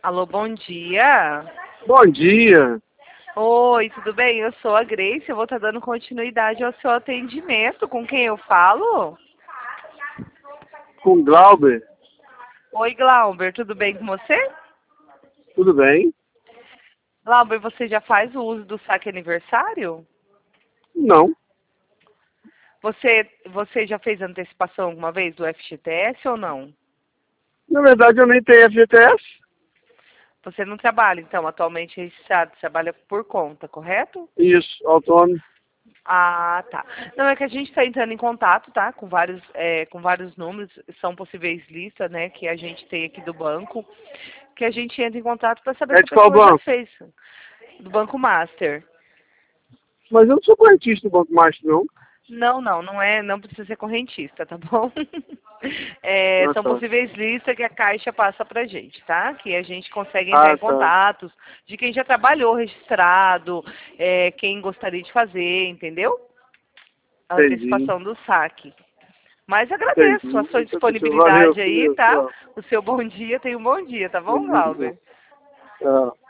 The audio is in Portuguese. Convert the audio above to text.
Alô, bom dia. Bom dia. Oi, tudo bem? Eu sou a Grace, eu vou estar dando continuidade ao seu atendimento. Com quem eu falo? Com Glauber. Oi, Glauber, tudo bem com você? Tudo bem? Glauber, você já faz o uso do saque aniversário? Não. Você já fez antecipação alguma vez do FGTS ou não? Na verdade, eu nem tenho FGTS. Você não trabalha, então, atualmente registrado, trabalha por conta, correto? Isso, autônomo. Ah, tá. Não, é que a gente está entrando em contato, tá? Com vários números, são possíveis listas, né, que a gente tem aqui do banco, que a gente entra em contato para saber É se a de qual pessoa já banco? fez. Do Banco Master. Mas eu não sou correntista do Banco Master, não. Não precisa ser correntista, tá bom? É, Ah, são tá. possíveis listas que a Caixa passa pra gente, tá? Que a gente consegue entrar Ah, em tá. contatos de quem já trabalhou registrado, quem gostaria de fazer, entendeu? A Entendi. antecipação do saque. Mas agradeço a Entendi. sua Então, pessoal, valeu, disponibilidade aí, valeu, tá? tchau. O seu bom dia, tenha um bom dia, tá bom, Bom dia, Glauber? tchau. Tchau.